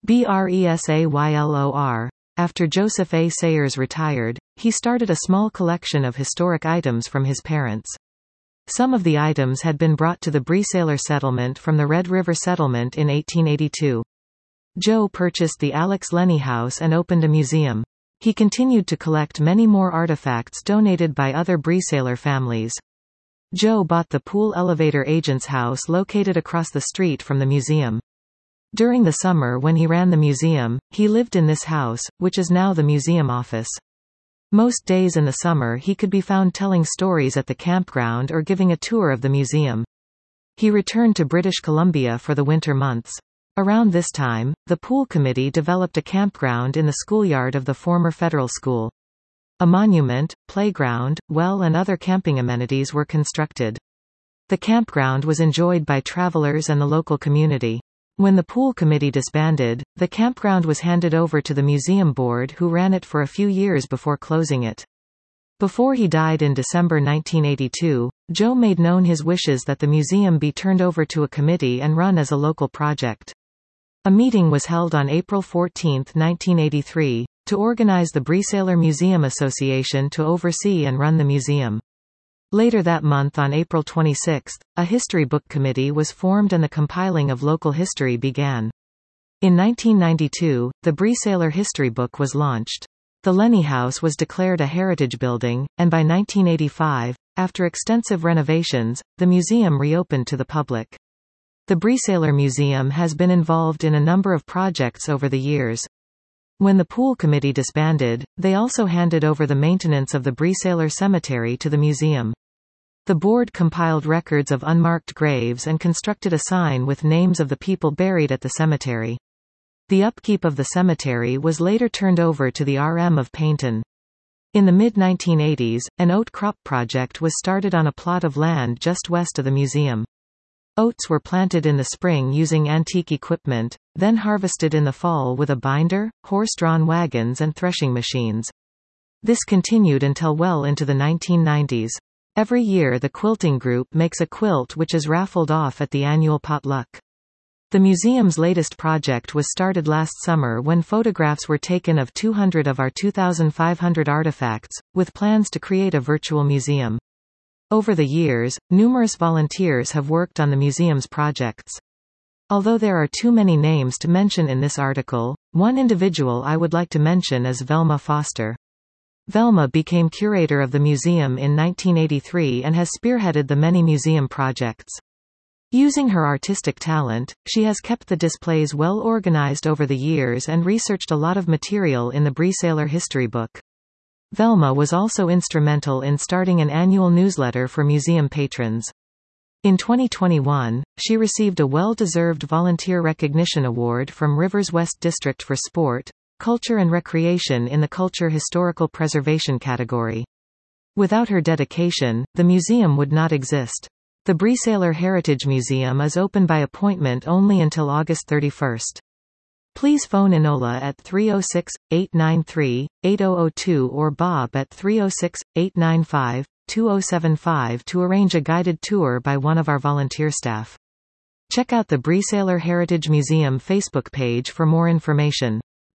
Bresaylor. After Joseph A. Sayers retired, he started a small collection of historic items from his parents. Some of the items had been brought to the Bresaylor settlement from the Red River settlement in 1882. Joe purchased the Alex Lenny House and opened a museum. He continued to collect many more artifacts donated by other Bresaylor families. Joe bought the Pool Elevator Agent's house located across the street from the museum. During the summer when he ran the museum, he lived in this house, which is now the museum office. Most days in the summer he could be found telling stories at the campground or giving a tour of the museum. He returned to British Columbia for the winter months. Around this time, the Pool Committee developed a campground in the schoolyard of the former federal school. A monument, playground, well and other camping amenities were constructed. The campground was enjoyed by travelers and the local community. When the Pool Committee disbanded, the campground was handed over to the museum board who ran it for a few years before closing it. Before he died in December 1982, Joe made known his wishes that the museum be turned over to a committee and run as a local project. A meeting was held on April 14, 1983, to organize the Bresaylor Museum Association to oversee and run the museum. Later that month on April 26, a history book committee was formed and the compiling of local history began. In 1992, the Bresaylor History Book was launched. The Lenny House was declared a heritage building, and by 1985, after extensive renovations, the museum reopened to the public. The Bresaylor Museum has been involved in a number of projects over the years. When the Pool Committee disbanded, they also handed over the maintenance of the Bresaylor Cemetery to the museum. The board compiled records of unmarked graves and constructed a sign with names of the people buried at the cemetery. The upkeep of the cemetery was later turned over to the RM of Paignton. In the mid-1980s, an oat crop project was started on a plot of land just west of the museum. Oats were planted in the spring using antique equipment, then harvested in the fall with a binder, horse-drawn wagons and threshing machines. This continued until well into the 1990s. Every year the quilting group makes a quilt which is raffled off at the annual potluck. The museum's latest project was started last summer when photographs were taken of 200 of our 2,500 artifacts, with plans to create a virtual museum. Over the years, numerous volunteers have worked on the museum's projects. Although there are too many names to mention in this article, one individual I would like to mention is Velma Foster. Velma became curator of the museum in 1983 and has spearheaded the many museum projects. Using her artistic talent, she has kept the displays well organized over the years and researched a lot of material in the Bresaylor History Book. Velma was also instrumental in starting an annual newsletter for museum patrons. In 2021, she received a well-deserved Volunteer Recognition Award from Rivers West District for Sport, Culture and Recreation in the Culture Historical Preservation category. Without her dedication, the museum would not exist. The Bresaylor Heritage Museum is open by appointment only until August 31. Please phone Enola at 306-893-8002 or Bob at 306-895-2075 to arrange a guided tour by one of our volunteer staff. Check out the Bresaylor Heritage Museum Facebook page for more information.